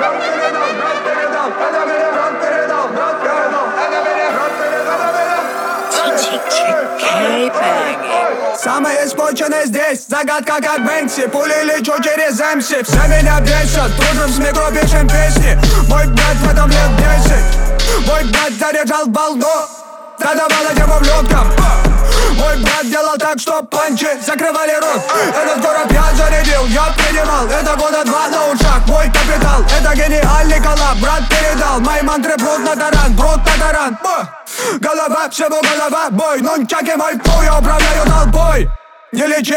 Самый испорченный здесь, загадка как Бэнкси. Пули лечу через МС, все меня бесят. Дружим с микро, пишем песни. Мой брат в этом лет 10. Мой брат заряжал балду, задавал этим ублюдкам. Мой брат делал так, что панчи закрывали рот. Этот город я зарядил, я принимал. Это года 2 на ушах, мой капитал. Это гениальный коллаб, брат передал. Мои мантры брут на таран, брут на таран. Голова, всему голова, бой. Нунчаки мой пул, я управляю толпой. Не лечи.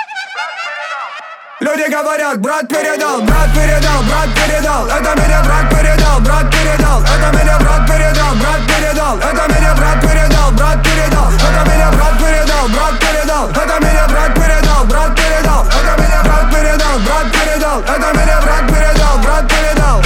Люди говорят, брат передал, брат передал, брат передал. Это меня брат передал, брат передал. Это меня брат передал, брат передал. Это меня брат передал, брат передал. Это меня брат передал, брат передал. Это меня брат передал, брат передал. Это меня брат передал, брат передал. Это меня брат передал, брат передал.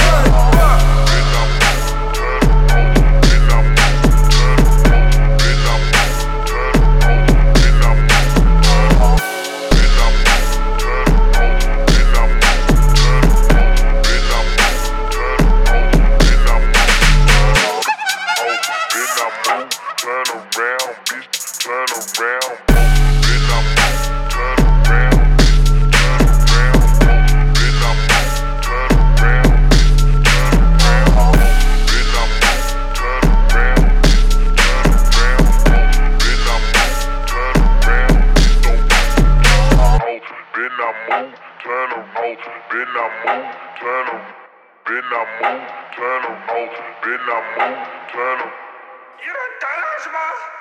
Turn 'em.